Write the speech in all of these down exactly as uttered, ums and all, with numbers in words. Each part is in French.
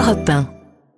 Europe un.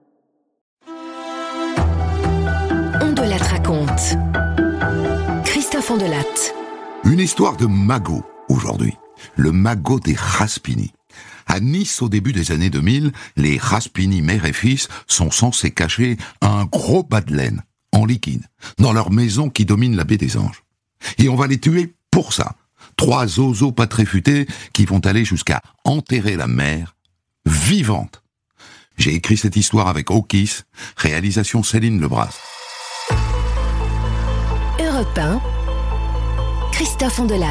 On de la raconte. Christophe Ondelat. Une histoire de magot aujourd'hui. Le magot des Raspini. À Nice, au début des années deux mille, les Raspini mère et fils sont censés cacher un gros bas de laine, en liquide, dans leur maison qui domine la baie des Anges. Et on va les tuer pour ça. Trois zozos pas très futés qui vont aller jusqu'à enterrer la mère vivante. J'ai écrit cette histoire avec Okis, réalisation Céline Lebras. Europe un. Christophe Ondelat.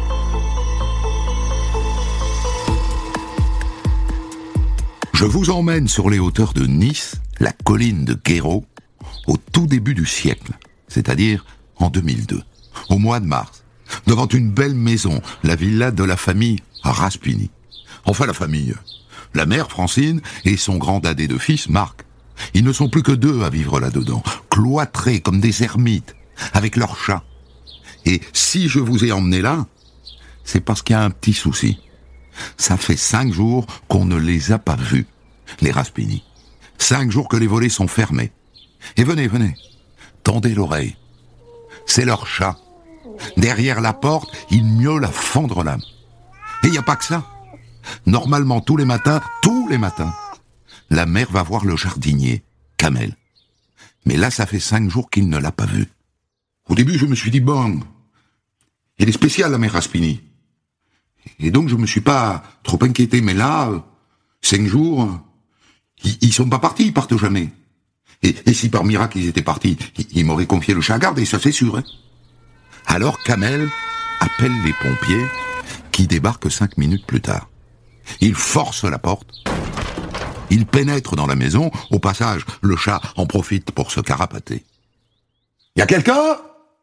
Je vous emmène sur les hauteurs de Nice, la colline de Guéraud, au tout début du siècle, c'est-à-dire en deux mille deux, au mois de mars, devant une belle maison, la villa de la famille Raspini. Enfin la famille, la mère Francine et son grand dadé de fils Marc. Ils ne sont plus que deux à vivre là-dedans, cloîtrés comme des ermites, avec leurs chats. Et si je vous ai emmené là, c'est parce qu'il y a un petit souci. Ça fait cinq jours qu'on ne les a pas vus, les Raspini. Cinq jours que les volets sont fermés. Et venez, venez, tendez l'oreille. C'est leur chat. Derrière la porte, il miaule à fendre l'âme. Et il n'y a pas que ça. Normalement, tous les matins, tous les matins, la mère va voir le jardinier, Kamel. Mais là, ça fait cinq jours qu'il ne l'a pas vu. Au début, je me suis dit, bon, elle est spéciale, la mère Raspini. Et donc, je me suis pas trop inquiété. Mais là, euh, cinq jours, ils, ils sont pas partis, ils partent jamais. Et, et si par miracle ils étaient partis, ils, ils m'auraient confié le chat à garde, et ça c'est sûr. Hein. Alors Kamel appelle les pompiers, qui débarquent cinq minutes plus tard. Il force la porte. Il pénètre dans la maison. Au passage, le chat en profite pour se carapater. Y a quelqu'un ?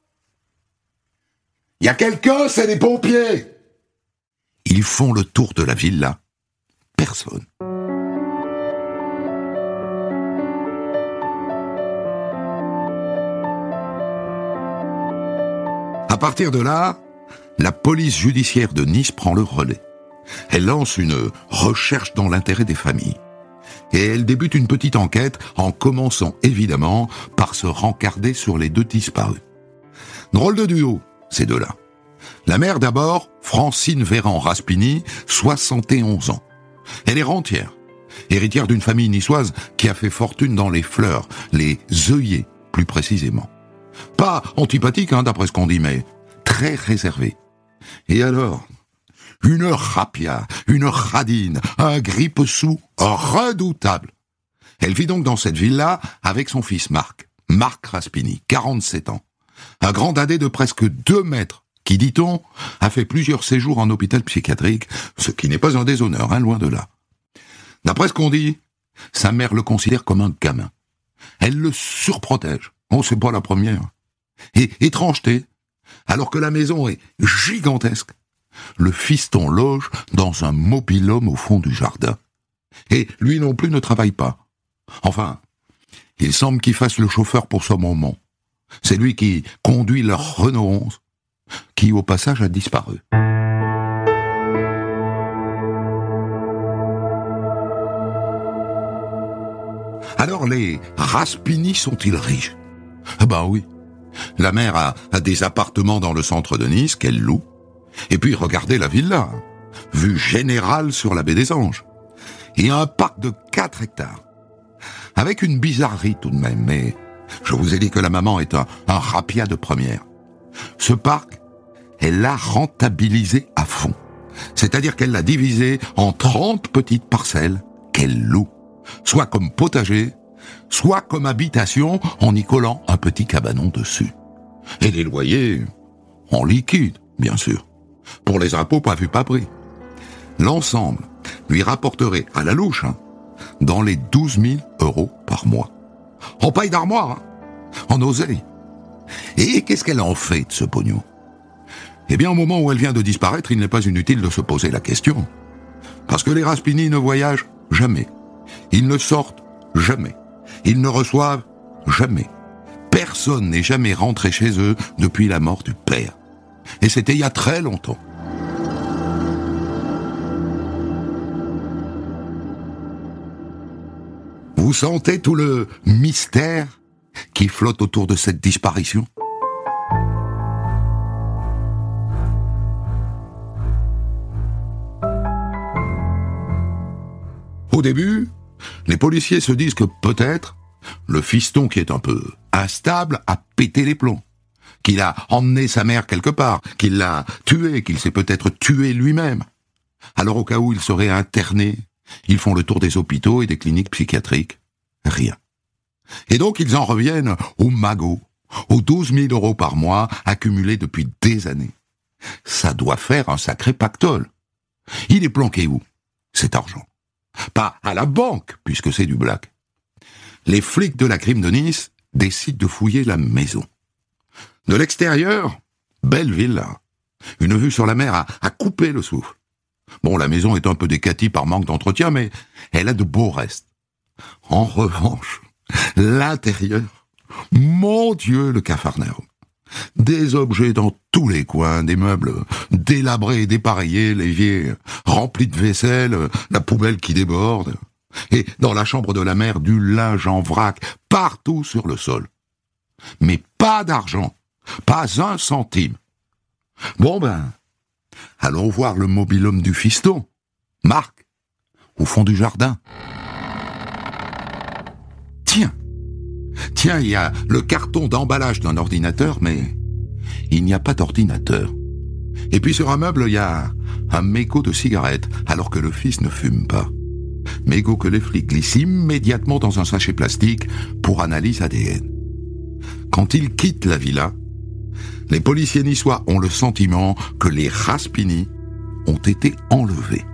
Y a quelqu'un, c'est les pompiers ! Ils font le tour de la villa. Personne. À partir de là, la police judiciaire de Nice prend le relais. Elle lance une recherche dans l'intérêt des familles. Et elle débute une petite enquête en commençant évidemment par se rencarder sur les deux disparus. Drôle de duo, ces deux-là. La mère d'abord, Francine Véran Raspini, soixante et onze ans. Elle est rentière, héritière d'une famille niçoise qui a fait fortune dans les fleurs, les œillets plus précisément. Pas antipathique, hein, d'après ce qu'on dit, mais très réservée. Et alors, une rapia, une radine, un grippe-sous redoutable. Elle vit donc dans cette villa avec son fils Marc, Marc Raspini, quarante-sept ans. Un grand dadé de presque deux mètres, qui, dit-on, a fait plusieurs séjours en hôpital psychiatrique, ce qui n'est pas un déshonneur, hein, loin de là. D'après ce qu'on dit, sa mère le considère comme un gamin. Elle le surprotège. Oh, c'est pas la première. Et étrangeté, alors que la maison est gigantesque, le fiston loge dans un mobil-home au fond du jardin. Et lui non plus ne travaille pas. Enfin, il semble qu'il fasse le chauffeur pour ce moment. C'est lui qui conduit leur Renault onze, qui au passage a disparu. Alors les Raspini sont-ils riches ? Ah ben oui. La mère a, a des appartements dans le centre de Nice qu'elle loue. Et puis regardez la villa, vue générale sur la baie des Anges. Et un parc de quatre hectares. Avec une bizarrerie tout de même, mais je vous ai dit que la maman est un, un rapia de première. Ce parc, elle l'a rentabilisé à fond. C'est-à-dire qu'elle l'a divisé en trente petites parcelles qu'elle loue. Soit comme potager, soit comme habitation en y collant un petit cabanon dessus. Et les loyers, en liquide, bien sûr. Pour les impôts, pas vu, pas pris. L'ensemble lui rapporterait, à la louche, hein, dans les douze mille euros par mois. En paille d'armoire, hein, en oseille. Et qu'est-ce qu'elle en fait de ce pognon ? Eh bien, au moment où elle vient de disparaître, il n'est pas inutile de se poser la question. Parce que les Raspini ne voyagent jamais. Ils ne sortent jamais. Ils ne reçoivent jamais. Personne n'est jamais rentré chez eux depuis la mort du père. Et c'était il y a très longtemps. Vous sentez tout le mystère qui flotte autour de cette disparition ? Au début, les policiers se disent que peut-être le fiston qui est un peu instable a pété les plombs, qu'il a emmené sa mère quelque part, qu'il l'a tué, qu'il s'est peut-être tué lui-même. Alors au cas où il serait interné, ils font le tour des hôpitaux et des cliniques psychiatriques. Rien. Et donc ils en reviennent au magot, aux douze mille euros par mois accumulés depuis des années. Ça doit faire un sacré pactole. Il est planqué où, cet argent ? Pas à la banque, puisque c'est du black. Les flics de la crime de Nice décident de fouiller la maison. De l'extérieur, belle villa. Une vue sur la mer a, a coupé le souffle. Bon, la maison est un peu décatie par manque d'entretien, mais elle a de beaux restes. En revanche, l'intérieur, mon Dieu, le Capharnaüm. Des objets dans tous les coins, des meubles délabrés et dépareillés, l'évier rempli de vaisselle, la poubelle qui déborde. Et dans la chambre de la mère, du linge en vrac, partout sur le sol. Mais pas d'argent, pas un centime. Bon ben, allons voir le mobil-homme du fiston, Marc, au fond du jardin. Tiens, tiens, il y a le carton d'emballage d'un ordinateur, mais il n'y a pas d'ordinateur. Et puis sur un meuble, il y a un mégot de cigarette, alors que le fils ne fume pas. Mégot que les flics glissent immédiatement dans un sachet plastique pour analyse A D N. Quand ils quittent la villa, les policiers niçois ont le sentiment que les Raspini ont été enlevés.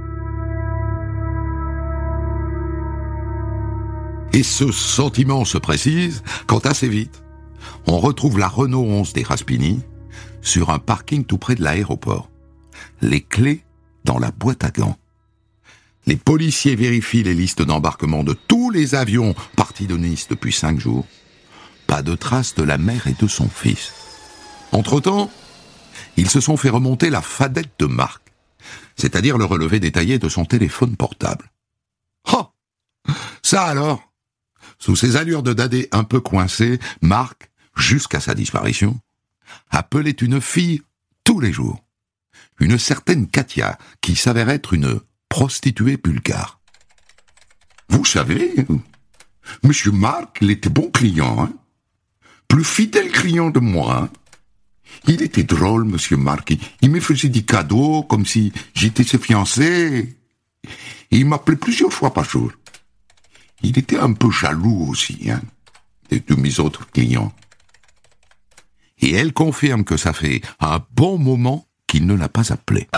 Et ce sentiment se précise quand assez vite, on retrouve la Renault onze des Raspini sur un parking tout près de l'aéroport. Les clés dans la boîte à gants. Les policiers vérifient les listes d'embarquement de tous les avions partis de Nice depuis cinq jours. Pas de traces de la mère et de son fils. Entre-temps, ils se sont fait remonter la fadette de Marc, c'est-à-dire le relevé détaillé de son téléphone portable. Oh, ça alors, sous ses allures de dadé un peu coincé, Marc, jusqu'à sa disparition, appelait une fille tous les jours. Une certaine Katia, qui s'avère être une prostituée bulgare. Vous savez, Monsieur Marc, il était bon client, hein, plus fidèle client de moi. Hein. Il était drôle, Monsieur Marc. Il, il me faisait des cadeaux comme si j'étais ses fiancés. Et il m'appelait plusieurs fois par jour. Il était un peu jaloux aussi, hein, de, de mes autres clients. Et elle confirme que ça fait un bon moment qu'il ne l'a pas appelé.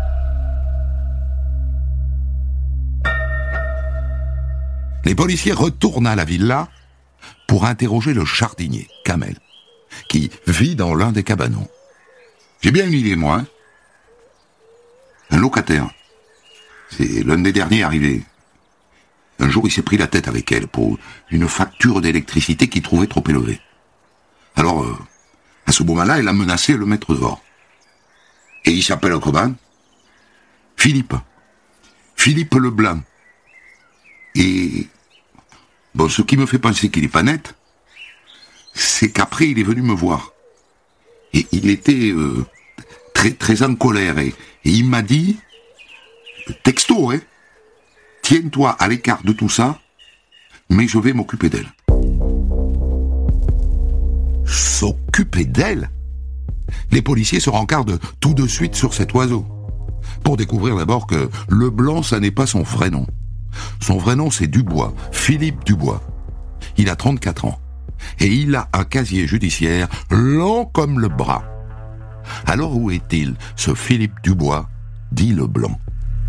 Les policiers retournent à la villa pour interroger le jardinier, Kamel, qui vit dans l'un des cabanons. J'ai bien une idée, moi. Hein. Un locataire. C'est l'un des derniers arrivés. Un jour, il s'est pris la tête avec elle pour une facture d'électricité qu'il trouvait trop élevée. Alors, euh, à ce moment-là, elle a menacé de le mettre dehors. Et il s'appelle comment ? Philippe. Philippe Leblanc. Et bon, ce qui me fait penser qu'il est pas net, c'est qu'après il est venu me voir. Et il était euh, très très en colère. Et, et il m'a dit, texto, hein, tiens-toi à l'écart de tout ça, mais je vais m'occuper d'elle. S'occuper d'elle ? Les policiers se rencardent tout de suite sur cet oiseau, pour découvrir d'abord que Leblanc, ça n'est pas son vrai nom. Son vrai nom, c'est Dubois, Philippe Dubois. Il a trente-quatre ans. Et il a un casier judiciaire long comme le bras. Alors où est-il, ce Philippe Dubois, dit Leblanc ?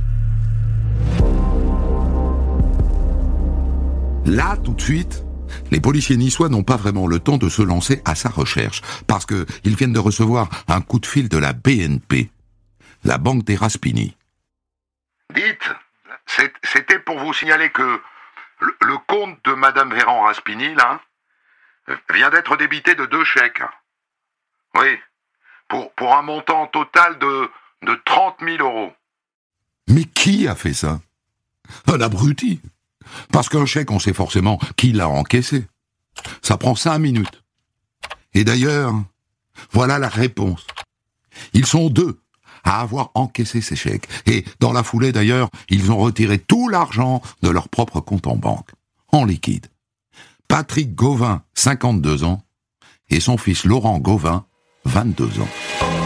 Là, tout de suite, les policiers niçois n'ont pas vraiment le temps de se lancer à sa recherche, parce qu'ils viennent de recevoir un coup de fil de la B N P, la banque des Raspini. Dites, c'était pour vous signaler que le, le compte de Madame Véran Raspini, là, vient d'être débité de deux chèques. Oui, pour, pour un montant total de, de trente mille euros. Mais qui a fait ça ? Un abruti. Parce qu'un chèque, on sait forcément qui l'a encaissé. Ça prend cinq minutes. Et d'ailleurs, voilà la réponse. Ils sont deux à avoir encaissé ces chèques. Et dans la foulée, d'ailleurs, ils ont retiré tout l'argent de leur propre compte en banque, en liquide. Patrick Gauvin, cinquante-deux ans, et son fils Laurent Gauvin, vingt-deux ans.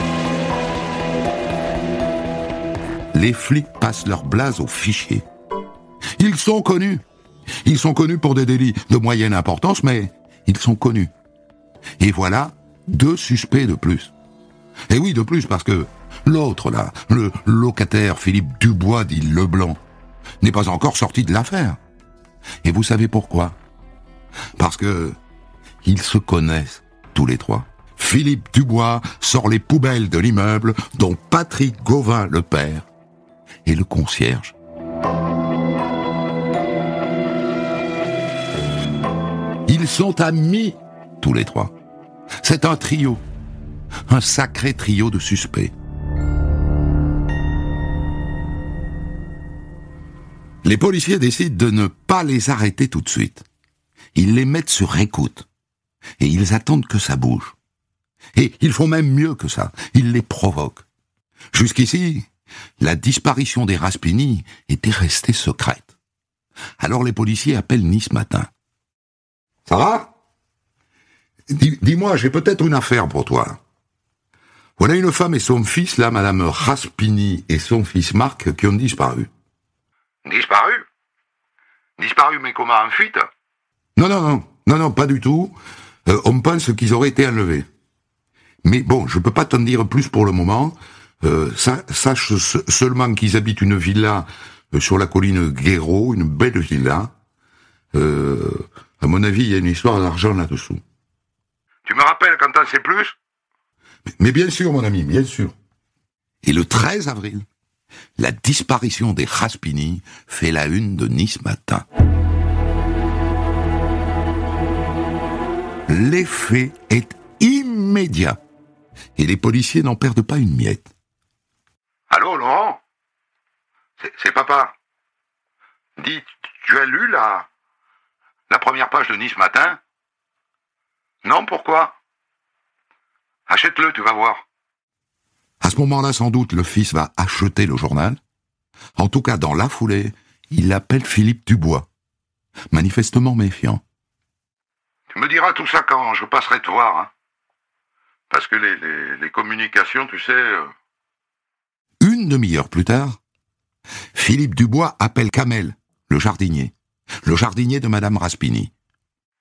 Les flics passent leur blase au fichier. Ils sont connus. Ils sont connus pour des délits de moyenne importance, mais ils sont connus. Et voilà deux suspects de plus. Et oui, de plus, parce que l'autre, là, le locataire Philippe Dubois, dit Leblanc, n'est pas encore sorti de l'affaire. Et vous savez pourquoi ? Parce que ils se connaissent, tous les trois. Philippe Dubois sort les poubelles de l'immeuble dont Patrick Gauvin, le père, et le concierge. Ils sont amis, tous les trois. C'est un trio. Un sacré trio de suspects. Les policiers décident de ne pas les arrêter tout de suite. Ils les mettent sur écoute. Et ils attendent que ça bouge. Et ils font même mieux que ça. Ils les provoquent. Jusqu'ici, la disparition des Raspini était restée secrète. Alors les policiers appellent Nice Matin. « Ça va ? Dis, dis-moi, j'ai peut-être une affaire pour toi. Voilà une femme et son fils, là, madame Raspini et son fils Marc, qui ont disparu. » Disparu ? Disparu, mais comment, en fuite ? Non, non, non, non, non, pas du tout. Euh, on pense qu'ils auraient été enlevés. Mais bon, je peux pas t'en dire plus pour le moment. Euh, sache seulement qu'ils habitent une villa euh, sur la colline Guéraud, une belle villa. Euh, à mon avis, il y a une histoire d'argent là-dessous. Tu me rappelles quand t'en sais plus ? mais, mais bien sûr, mon ami, bien sûr. Et le treize avril, la disparition des Raspini fait la une de Nice Matin. L'effet est immédiat. Et les policiers n'en perdent pas une miette. Allô, Laurent ? C'est, c'est papa. Dis, tu as lu la, la première page de Nice Matin ? Non, pourquoi ? Achète-le, tu vas voir. À ce moment-là, sans doute, le fils va acheter le journal. En tout cas, dans la foulée, il appelle Philippe Dubois, manifestement méfiant. Tu me diras tout ça quand je passerai te voir, hein. Parce que les, les, les communications, tu sais... Euh... Une demi-heure plus tard, Philippe Dubois appelle Kamel, le jardinier. Le jardinier de madame Raspini. Kamel ?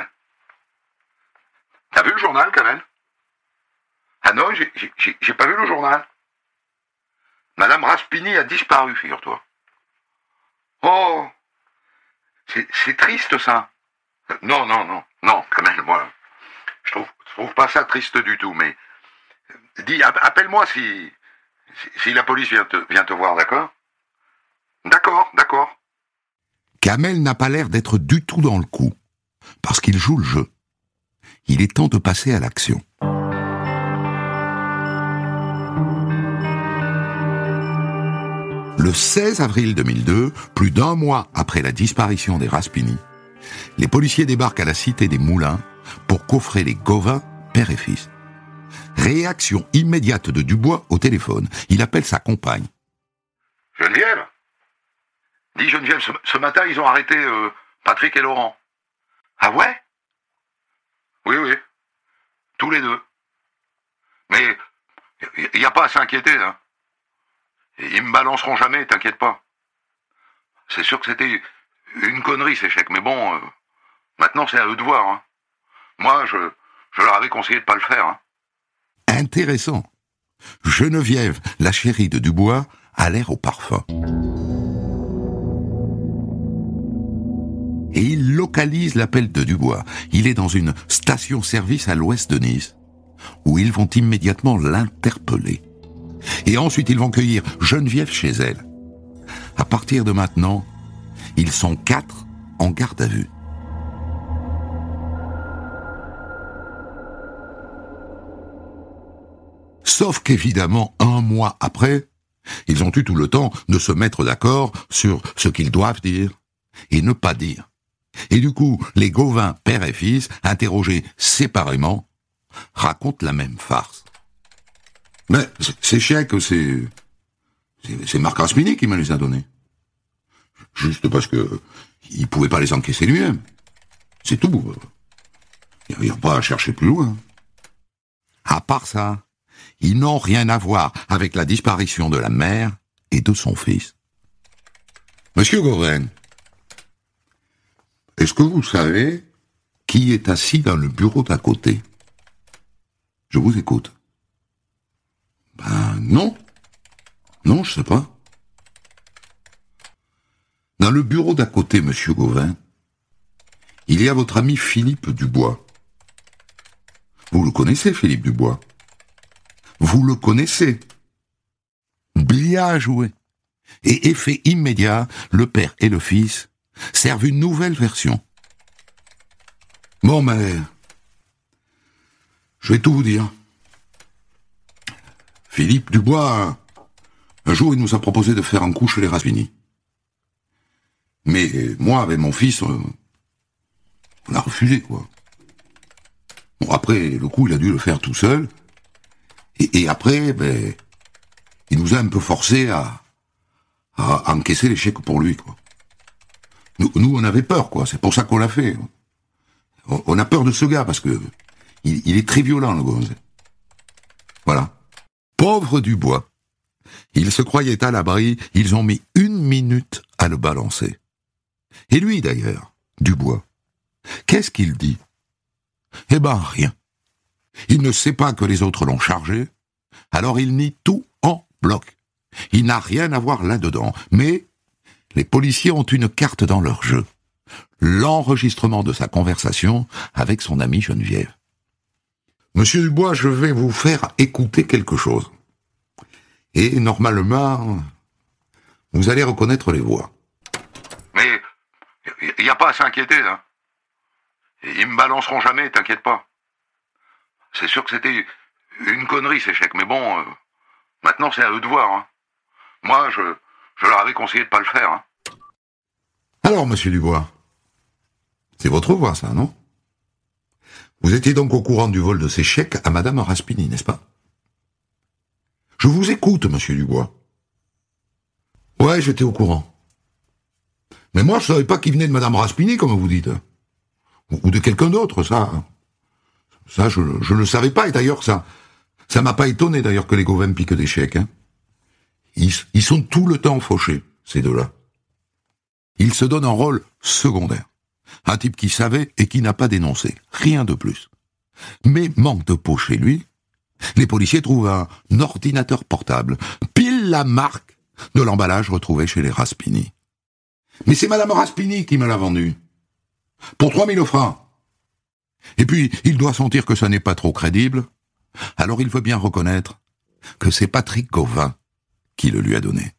T'as vu le journal, Kamel ? Ah non, j'ai, j'ai, j'ai pas vu le journal. Madame Raspini a disparu, figure-toi. Oh, c'est, c'est triste, ça. Non, non, non, non, Kamel, moi, je trouve, je trouve pas ça triste du tout, mais... Dis, appelle-moi si, si, si la police vient te, vient te voir, d'accord ? D'accord, d'accord. Kamel n'a pas l'air d'être du tout dans le coup, parce qu'il joue le jeu. Il est temps de passer à l'action. Le seize avril deux mille deux, plus d'un mois après la disparition des Raspini, les policiers débarquent à la cité des Moulins pour coffrer les Gauvin, père et fils. Réaction immédiate de Dubois au téléphone. Il appelle sa compagne. Geneviève ? Dis Geneviève, ce, ce matin, ils ont arrêté euh, Patrick et Laurent. Ah ouais ? Oui, oui. Tous les deux. Mais il n'y a pas à s'inquiéter, hein. Ils me balanceront jamais, t'inquiète pas. C'est sûr que c'était une connerie, ces chèques, mais bon, euh, maintenant c'est à eux de voir, hein. Moi, je, je leur avais conseillé de pas le faire, hein. Intéressant. Geneviève, la chérie de Dubois, a l'air au parfum. Et il localise l'appel de Dubois. Il est dans une station-service à l'ouest de Nice, où ils vont immédiatement l'interpeller. Et ensuite, ils vont cueillir Geneviève chez elle. À partir de maintenant, ils sont quatre en garde à vue. Sauf qu'évidemment, un mois après, ils ont eu tout le temps de se mettre d'accord sur ce qu'ils doivent dire et ne pas dire. Et du coup, les Gauvin, père et fils, interrogés séparément, racontent la même farce. Mais ces chèques, c'est... c'est, c'est Marc Raspini qui me les a donnés. Juste parce que il pouvait pas les encaisser lui-même. C'est tout. Il n'y a pas à chercher plus loin. À part ça, ils n'ont rien à voir avec la disparition de la mère et de son fils. Monsieur Gauvin, est-ce que vous savez qui est assis dans le bureau d'à côté? Je vous écoute. Ben non. Non, je sais pas. Dans le bureau d'à côté, monsieur Gauvin, il y a votre ami Philippe Dubois. Vous le connaissez, Philippe Dubois? Vous le connaissez? Bien joué. Et effet immédiat, le père et le fils servent une nouvelle version. Bon, mais... je vais tout vous dire. Philippe Dubois, un jour, il nous a proposé de faire un coup chez les Raspini. Mais moi, avec mon fils, euh, on a refusé, quoi. Bon, après, le coup, il a dû le faire tout seul. Et, et après, ben, il nous a un peu forcé à, à encaisser les chèques pour lui, quoi. Nous, nous, on avait peur, quoi. C'est pour ça qu'on l'a fait. On, on a peur de ce gars, parce que il, il est très violent, le gonze. Voilà. Pauvre Dubois. Il se croyait à l'abri, ils ont mis une minute à le balancer. Et lui, d'ailleurs, Dubois, qu'est-ce qu'il dit? Eh ben, rien. Il ne sait pas que les autres l'ont chargé, alors il nie tout en bloc. Il n'a rien à voir là-dedans, mais les policiers ont une carte dans leur jeu. L'enregistrement de sa conversation avec son amie Geneviève. Monsieur Dubois, je vais vous faire écouter quelque chose. Et normalement, vous allez reconnaître les voix. Mais il n'y a pas à s'inquiéter, là. Ils me balanceront jamais, t'inquiète pas. C'est sûr que c'était une connerie, ces chèques, mais bon, euh, maintenant c'est à eux de voir. Hein. Moi, je, je leur avais conseillé de pas le faire. Hein. Alors, monsieur Dubois, c'est votre voix, ça, non? Vous étiez donc au courant du vol de ces chèques à madame Raspini, n'est-ce pas? Je vous écoute, monsieur Dubois. Ouais, j'étais au courant. Mais moi, je savais pas qu'il venait de madame Raspini, comme vous dites. Ou de quelqu'un d'autre, ça. Ça, je, je le savais pas, et d'ailleurs, ça, ça m'a pas étonné, d'ailleurs, que les Gauvin piquent des chèques, hein. Ils, ils sont tout le temps fauchés, ces deux-là. Ils se donnent un rôle secondaire. Un type qui savait et qui n'a pas dénoncé. Rien de plus. Mais manque de peau chez lui, les policiers trouvent un ordinateur portable, pile la marque de l'emballage retrouvé chez les Raspini. Mais c'est madame Raspini qui me l'a vendu. Pour trois mille francs. Et puis, il doit sentir que ça n'est pas trop crédible, alors il veut bien reconnaître que c'est Patrick Gauvin qui le lui a donné.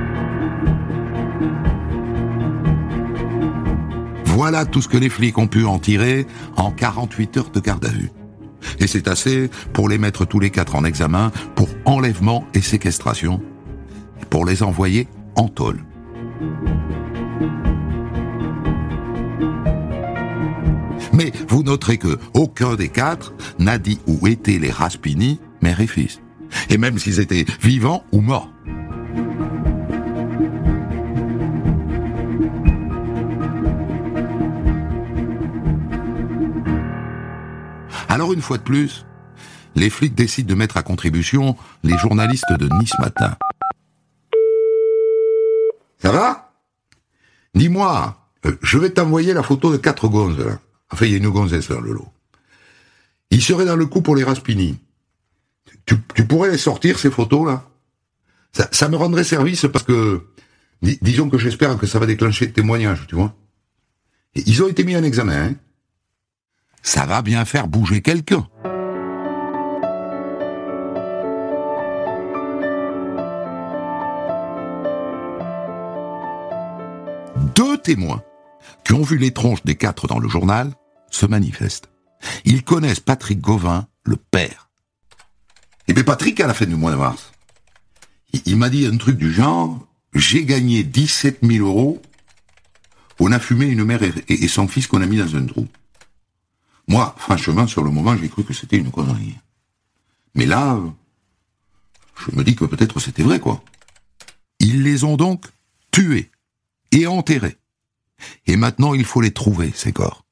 Voilà tout ce que les flics ont pu en tirer en quarante-huit heures de garde à vue. Et c'est assez pour les mettre tous les quatre en examen pour enlèvement et séquestration, et pour les envoyer en tôle. Mais vous noterez que aucun des quatre n'a dit où étaient les Raspini, mère et fils. Et même s'ils étaient vivants ou morts. Alors une fois de plus, les flics décident de mettre à contribution les journalistes de Nice Matin. Ça va? Dis-moi, euh, je vais t'envoyer la photo de quatre gonzes, là. Enfin, il y a une gonzesse dans le lot. Ils seraient dans le coup pour les Raspini. Tu, tu pourrais les sortir, ces photos-là? Ça, ça me rendrait service parce que, dis, disons que j'espère que ça va déclencher de témoignages, tu vois. Et ils ont été mis en examen, hein. Ça va bien faire bouger quelqu'un. Deux témoins qui ont vu les tronches des quatre dans le journal se manifestent. Ils connaissent Patrick Gauvin, le père. Et bien Patrick, à la fin du mois de mars, il, il m'a dit un truc du genre, j'ai gagné dix-sept mille euros On a fumé une mère et, et, et son fils qu'on a mis dans un trou. Moi, franchement, sur le moment, j'ai cru que c'était une connerie. Mais là, je me dis que peut-être c'était vrai, quoi. Ils les ont donc tués et enterrés. Et maintenant, il faut les trouver, ces corps.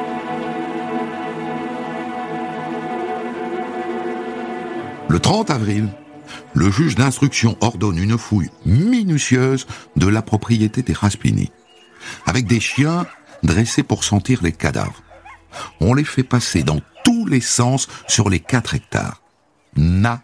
Le trente avril, le juge d'instruction ordonne une fouille minutieuse de la propriété des Raspini, avec des chiens dressés pour sentir les cadavres. On les fait passer dans tous les sens sur les quatre hectares. Nada.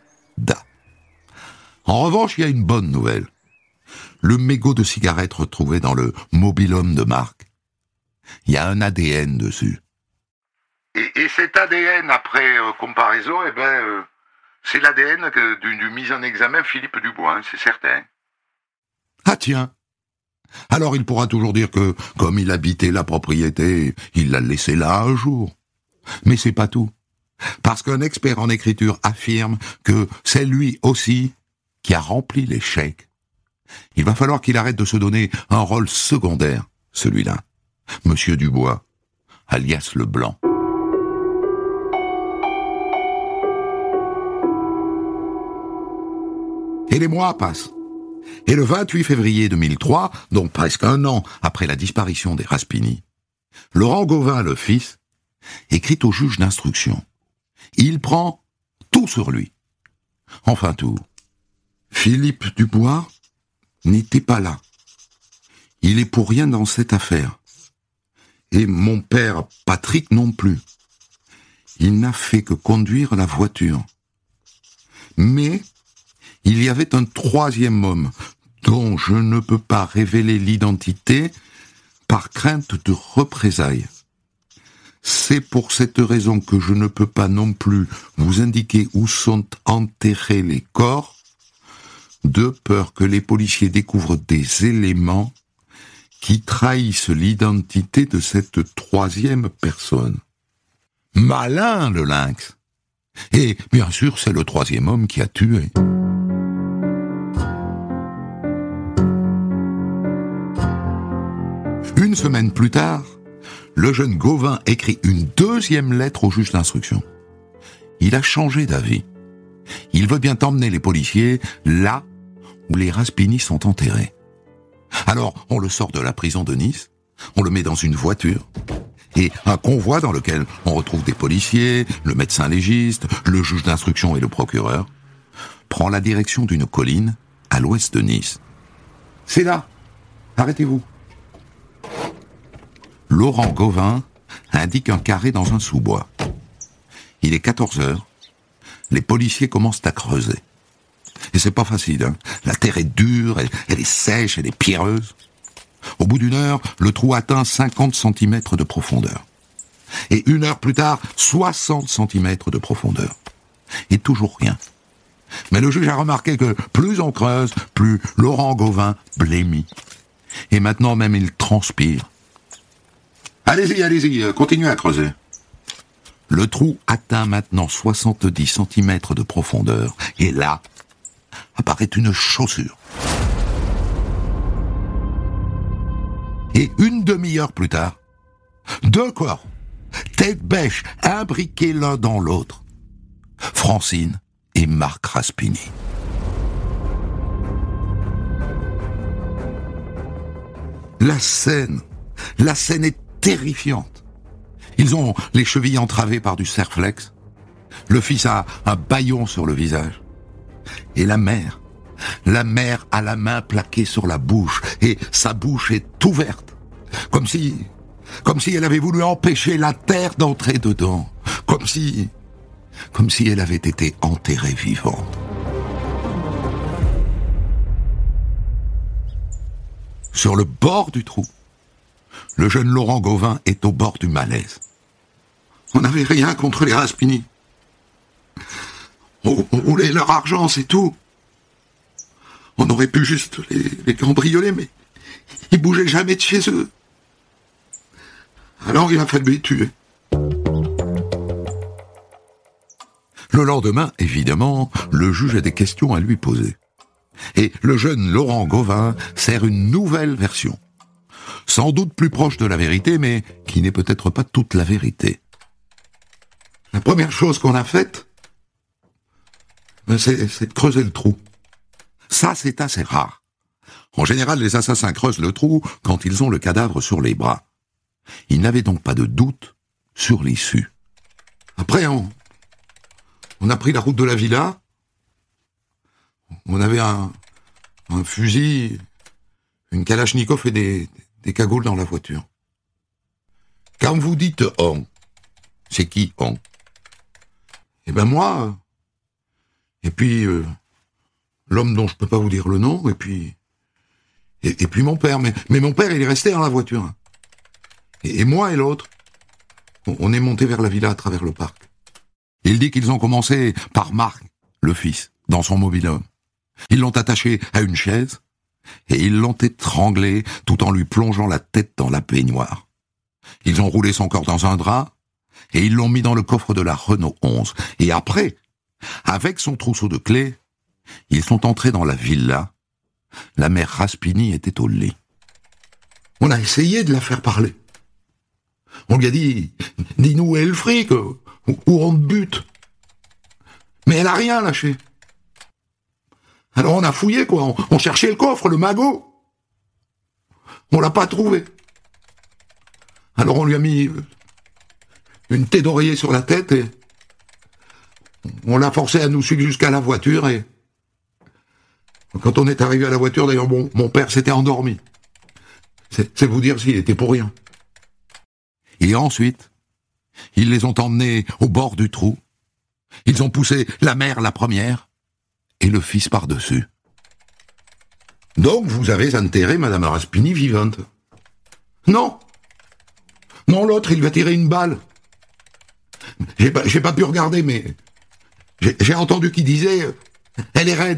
En revanche, il y a une bonne nouvelle. Le mégot de cigarette retrouvé dans le mobil-home de Marc. Il y a un A D N dessus. Et, et cet A D N, après euh, comparaison, eh ben, euh, c'est l'A D N que, du, du mis en examen Philippe Dubois, hein, c'est certain. Ah tiens. Alors il pourra toujours dire que, comme il habitait la propriété, il l'a laissé là un jour. Mais c'est pas tout. Parce qu'un expert en écriture affirme que c'est lui aussi qui a rempli les chèques. Il va falloir qu'il arrête de se donner un rôle secondaire, celui-là. Monsieur Dubois, alias le Blanc. Et les mois passent. Et le vingt-huit février deux mille trois, donc presque un an après la disparition des Raspini, Laurent Gauvin, le fils, écrit au juge d'instruction. Il prend tout sur lui. Enfin tout. Philippe Dubois n'était pas là. Il est pour rien dans cette affaire. Et mon père, Patrick, non plus. Il n'a fait que conduire la voiture. Mais il y avait un troisième homme dont je ne peux pas révéler l'identité par crainte de représailles. C'est pour cette raison que je ne peux pas non plus vous indiquer où sont enterrés les corps, de peur que les policiers découvrent des éléments qui trahissent l'identité de cette troisième personne. Malin, le lynx. Et bien sûr, c'est le troisième homme qui a tué. Une semaine plus tard, le jeune Gauvin écrit une deuxième lettre au juge d'instruction. Il a changé d'avis. Il veut bien emmener les policiers là où les Raspini sont enterrés. Alors, on le sort de la prison de Nice, on le met dans une voiture, et un convoi dans lequel on retrouve des policiers, le médecin légiste, le juge d'instruction et le procureur, prend la direction d'une colline à l'ouest de Nice. C'est là. Arrêtez-vous. Laurent Gauvin indique un carré dans un sous-bois. Il est quatorze heures. Les policiers commencent à creuser. Et c'est pas facile, hein. La terre est dure, elle, elle est sèche, elle est pierreuse. Au bout d'une heure, le trou atteint cinquante centimètres de profondeur. Et une heure plus tard, soixante centimètres de profondeur. Et toujours rien. Mais le juge a remarqué que plus on creuse, plus Laurent Gauvin blêmit. Et maintenant même il transpire. Allez-y, allez-y, continuez à creuser. Le trou atteint maintenant soixante-dix centimètres de profondeur. Et là, apparaît une chaussure. Et une demi-heure plus tard, deux corps, tête bêche, imbriqués l'un dans l'autre. Francine et Marc Raspini. La scène, la scène est terrifiante. Ils ont les chevilles entravées par du Serflex. Le fils a un bâillon sur le visage. Et la mère, la mère a la main plaquée sur la bouche, et sa bouche est ouverte, comme si, comme si elle avait voulu empêcher la terre d'entrer dedans, comme si, comme si elle avait été enterrée vivante. Sur le bord du trou, le jeune Laurent Gauvin est au bord du malaise. On n'avait rien contre les Raspini. On, on voulait leur argent, c'est tout. On aurait pu juste les, les cambrioler, mais ils bougeaient jamais de chez eux. Alors il a fallu les tuer. Le lendemain, évidemment, le juge a des questions à lui poser. Et le jeune Laurent Gauvin sert une nouvelle version. sans doute plus proche de la vérité, mais qui n'est peut-être pas toute la vérité. La première chose qu'on a faite, c'est, c'est de creuser le trou. Ça, c'est assez rare. En général, les assassins creusent le trou quand ils ont le cadavre sur les bras. Ils n'avaient donc pas de doute sur l'issue. Après, on, on a pris la route de la villa. On avait un, un fusil, une kalachnikov et des, des cagoules dans la voiture. Quand vous dites « on », c'est qui « on » ? Eh ben moi, et puis euh, l'homme dont je peux pas vous dire le nom, et puis et, et puis mon père. Mais, mais mon père, il est resté dans la voiture. Et, et moi et l'autre, on, on est monté vers la villa à travers le parc. Il dit qu'ils ont commencé par Marc, le fils, dans son mobil-home. Ils l'ont attaché à une chaise et ils l'ont étranglé tout en lui plongeant la tête dans la baignoire. Ils ont roulé son corps dans un drap et ils l'ont mis dans le coffre de la Renault onze. Et après, avec son trousseau de clés, ils sont entrés dans la villa. La mère Raspini était au lit. On a essayé de la faire parler. On lui a dit « Dis-nous où est le fric, où on te bute ?» Mais elle a rien lâché. Alors on a fouillé, quoi. On, on cherchait le coffre, le magot. On l'a pas trouvé. Alors on lui a mis une thé d'oreiller sur la tête et on l'a forcé à nous suivre jusqu'à la voiture et quand on est arrivé à la voiture, d'ailleurs, bon, mon père s'était endormi. C'est, c'est vous dire s'il était pour rien. Et ensuite, ils les ont emmenés au bord du trou. Ils ont poussé la mère la première et le fils par-dessus. Donc vous avez enterré Madame Raspini vivante. Non. Non, l'autre, il lui a tiré une balle. J'ai pas, j'ai pas pu regarder, mais j'ai, j'ai entendu qu'il disait « Elle est raide ».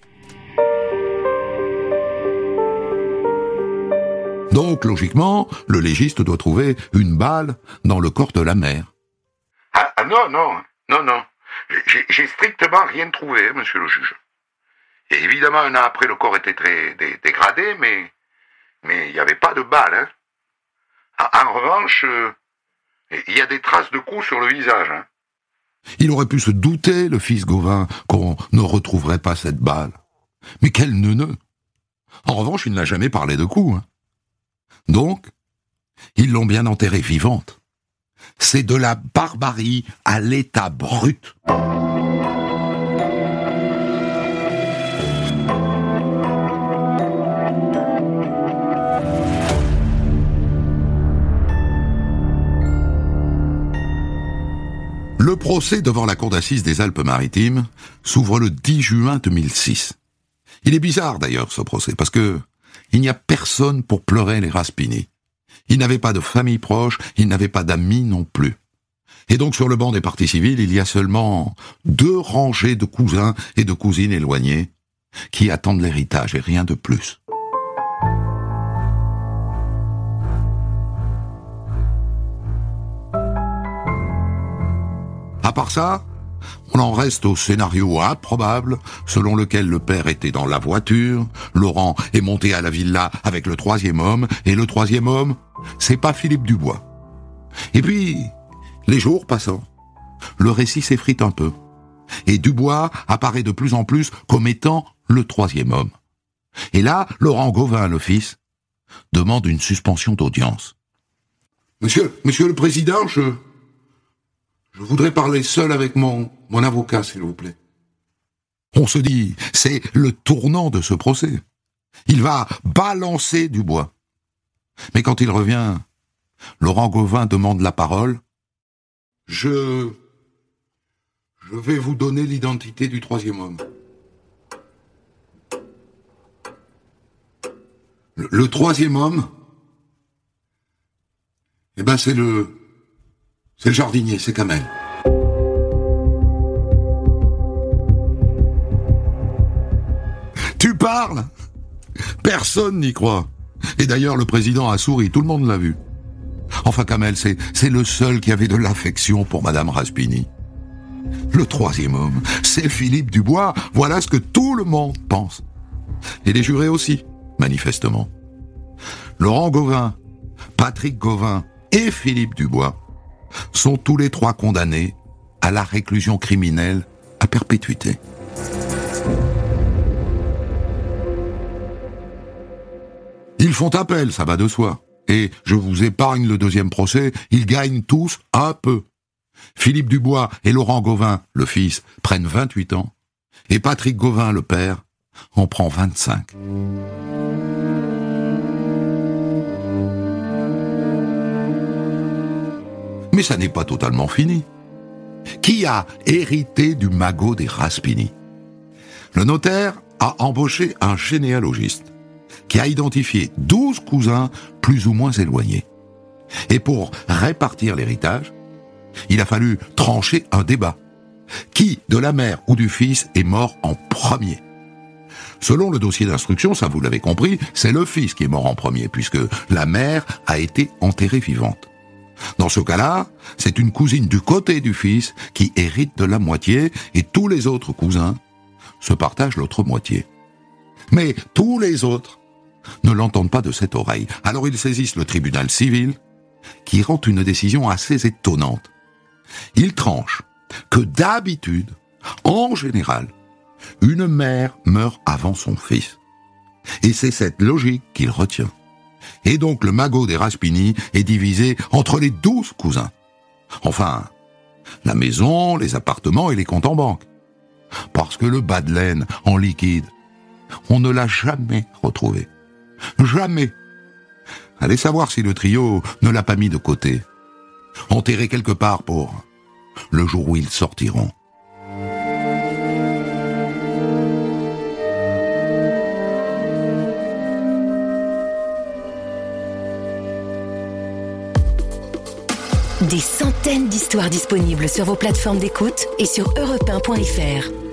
Donc, logiquement, le légiste doit trouver une balle dans le corps de la mère. Ah, ah non, non, non, non. J'ai, j'ai strictement rien trouvé, monsieur le juge. Et évidemment, un an après, le corps était très dé, dégradé, mais mais il n'y avait pas de balle. Hein. En, en revanche, euh, il y a des traces de coups sur le visage. Hein. Il aurait pu se douter, le fils Gauvin, qu'on ne retrouverait pas cette balle. Mais quel neuneu! En revanche, il n'a jamais parlé de coups. Hein. Donc, ils l'ont bien enterrée vivante. C'est de la barbarie à l'état brut. Le procès devant la cour d'assises des Alpes-Maritimes s'ouvre le dix juin deux mille six. Il est bizarre d'ailleurs ce procès, parce que il n'y a personne pour pleurer les Raspini. Ils n'avaient pas de famille proche, ils n'avaient pas d'amis non plus. Et donc sur le banc des parties civiles, il y a seulement deux rangées de cousins et de cousines éloignés qui attendent l'héritage et rien de plus. À part ça, on en reste au scénario improbable selon lequel le père était dans la voiture, Laurent est monté à la villa avec le troisième homme, et le troisième homme, c'est pas Philippe Dubois. Et puis, les jours passant, le récit s'effrite un peu, et Dubois apparaît de plus en plus comme étant le troisième homme. Et là, Laurent Gauvin, le fils, demande une suspension d'audience. Monsieur, monsieur le président, je... Je voudrais parler seul avec mon, mon avocat, s'il vous plaît. On se dit, c'est le tournant de ce procès. Il va balancer Dubois. Mais quand il revient, Laurent Gauvin demande la parole. Je... Je vais vous donner l'identité du troisième homme. Le, le troisième homme, eh ben c'est le... C'est le jardinier, c'est Kamel. Tu parles ? Personne n'y croit. Et d'ailleurs, le président a souri, tout le monde l'a vu. Enfin, Kamel, c'est, c'est le seul qui avait de l'affection pour Madame Raspini. Le troisième homme, c'est Philippe Dubois, voilà ce que tout le monde pense. Et les jurés aussi, manifestement. Laurent Gauvin, Patrick Gauvin et Philippe Dubois sont tous les trois condamnés à la réclusion criminelle à perpétuité. Ils font appel, ça va de soi. Et je vous épargne le deuxième procès, ils gagnent tous un peu. Philippe Dubois et Laurent Gauvin, le fils, prennent vingt-huit ans, et Patrick Gauvin, le père, en prend vingt-cinq. Mais ça n'est pas totalement fini. Qui a hérité du magot des Raspini? Le notaire a embauché un généalogiste qui a identifié douze cousins plus ou moins éloignés. Et pour répartir l'héritage, il a fallu trancher un débat. Qui, de la mère ou du fils, est mort en premier? Selon le dossier d'instruction, ça vous l'avez compris, c'est le fils qui est mort en premier, puisque la mère a été enterrée vivante. Dans ce cas-là, c'est une cousine du côté du fils qui hérite de la moitié, et tous les autres cousins se partagent l'autre moitié. Mais tous les autres ne l'entendent pas de cette oreille. Alors ils saisissent le tribunal civil, qui rend une décision assez étonnante. Il tranche que d'habitude, en général, une mère meurt avant son fils. Et c'est cette logique qu'il retient. Et donc le magot des Raspini est divisé entre les douze cousins. Enfin, la maison, les appartements et les comptes en banque. Parce que le bas de laine en liquide, on ne l'a jamais retrouvé. Jamais. Allez savoir si le trio ne l'a pas mis de côté. Enterré quelque part pour le jour où ils sortiront. Des centaines d'histoires disponibles sur vos plateformes d'écoute et sur europe un point f r.